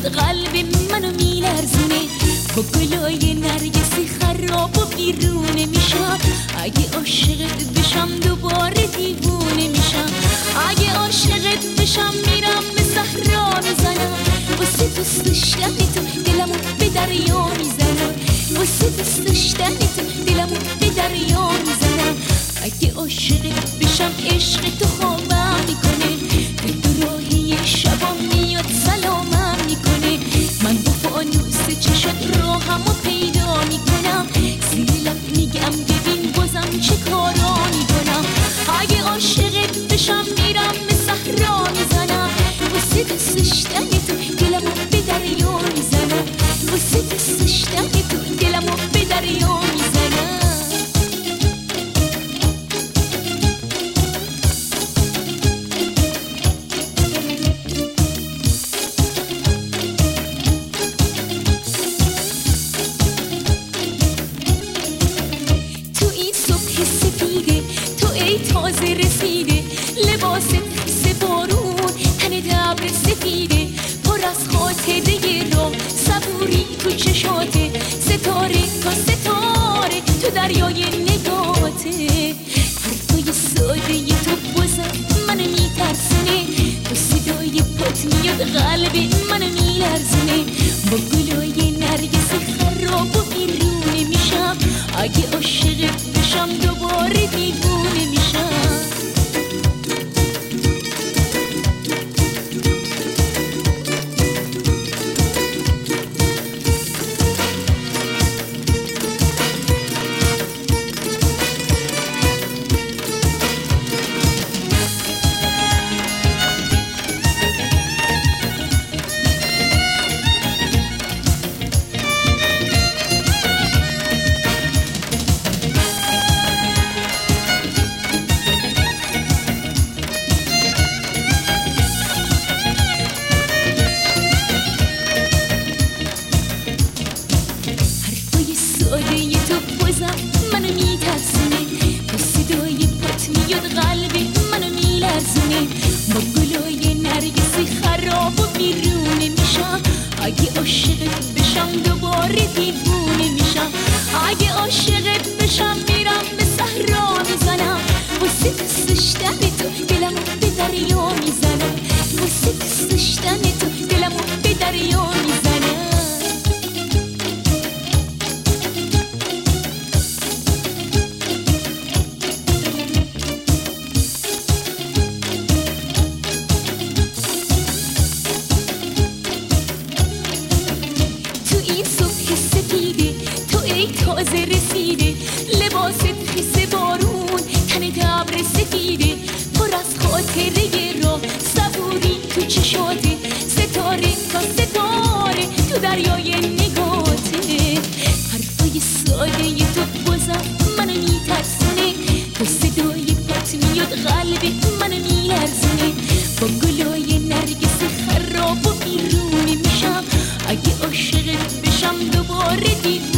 میاد قلب منو میلرزونه، با گلای نرگسی خراب و بیرونه میشم. اگه عاشقت بشم دوباره دیوونه میشم. اگه عاشقت بشم میرم به صحرا میزنم، واسه دوست داشتن تو دلمو به دریا میزنم، واسه دوست داشتن تو دلمو به دریا میزنم. اگه عاشقت بشم عشق تو خوابم میکنه، به دو راهی شبام میاد سلامم میکنه. من با فانوس چشات راهمو پیدا میکنم، زیر لب میگم ببین بازم چه کارا میکنم. اگه عاشقت بشم میرم به صحرا میزنم، واسه دوست داشتن تو دلمو به دریا میزنم، واسه دوست داشتن تو دلمو به دریا میزنم. تازه رسیده لباست حس بارون، تن ابر سفیده پر از خاطره رو، صبوری تو چشاته، ستاره تا ستاره تو دریای نگاته. حرفای ساده تو بازم منو میترسونه، با صدای پات میاد قلب منو میلرزونه، با گلای نرگس خراب و بیرونه میشم. اگه عاشقت بشم دوباره دیوونه میشم. منو میترسونه، با صدای پات میاد قلب منو میلرزونه، با گلای نرگسی خراب و بیرونه میشم. اگه عاشقت بشم دوباره دیوونه میشم. اگه عاشقت بشم میرم به صحرا میزنم، واسه دوست داشتن تو دلمو به دریا میزنم، واسه دوست داشتن تو دلمو به دریا میزنم. تازه رسیده لباست حس بارون، تن ابر سفیده پر از خاطره رو، صبوری تو چشاته، ستاره تا ستاره تو دریای نگاته. حرفای ساده تو بازم منو میترسونه، با صدای پات میاد قلب منو میلرزونه، با گلای نرگس خراب و بیرونه میشم. اگه عاشقت بشم دوباره دیوونه